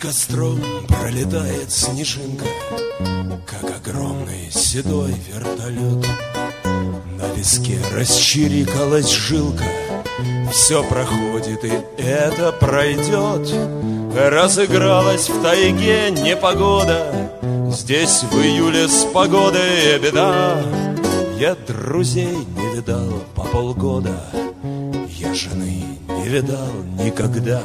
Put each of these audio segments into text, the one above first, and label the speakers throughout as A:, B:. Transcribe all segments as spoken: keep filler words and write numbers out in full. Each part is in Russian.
A: костром пролетает снежинка, как огромный седой вертолет. На виске расчирикалась жилка, все проходит и это пройдет. Разыгралась в тайге непогода, здесь в июле с погодой беда. Я друзей не видал по полгода, я жены не видал никогда.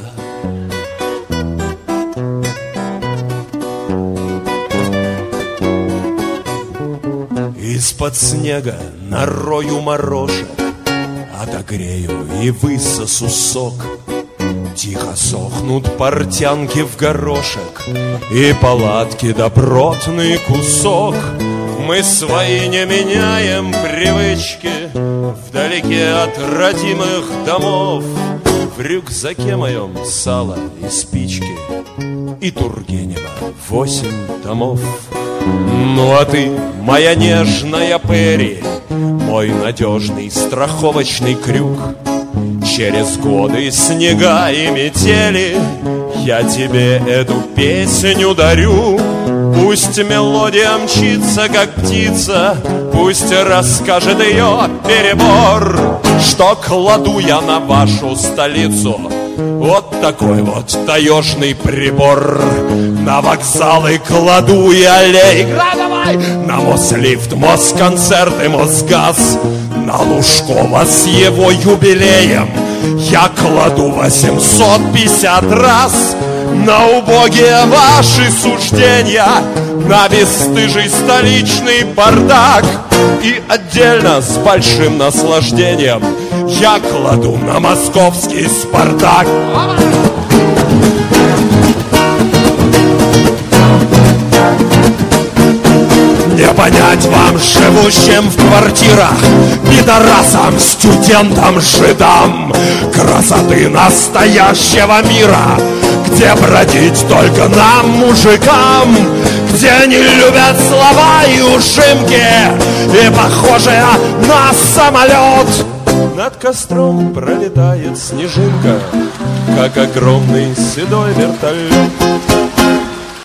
A: Из-под снега нарою морожек, отогрею и высосу сок. Тихо сохнут портянки в горошек и палатки добротный кусок. Мы свои не меняем привычки вдалеке от родимых домов. В рюкзаке моем сало и спички и Тургенева восемь томов. Ну а ты, моя нежная Перри, мой надежный страховочный крюк. Через годы снега и метели я тебе эту песню дарю. Пусть мелодия мчится, как птица, пусть расскажет ее перебор, что кладу я на вашу столицу вот такой вот таежный прибор. На вокзалы кладу я аллей, давай! На Мослифт, Москонцерт и Мосгаз. На Лужкова с его юбилеем я кладу восемьсот пятьдесят раз. На убогие ваши суждения, на бесстыжий столичный бардак. И отдельно с большим наслаждением я кладу на московский Спартак. Не понять вам, живущим в квартирах, пидорасам, студентам, жидам, красоты настоящего мира, где бродить только нам, мужикам, где не любят слова и ужимки, и похожие на самолет. Над костром пролетает снежинка, как огромный седой вертолет.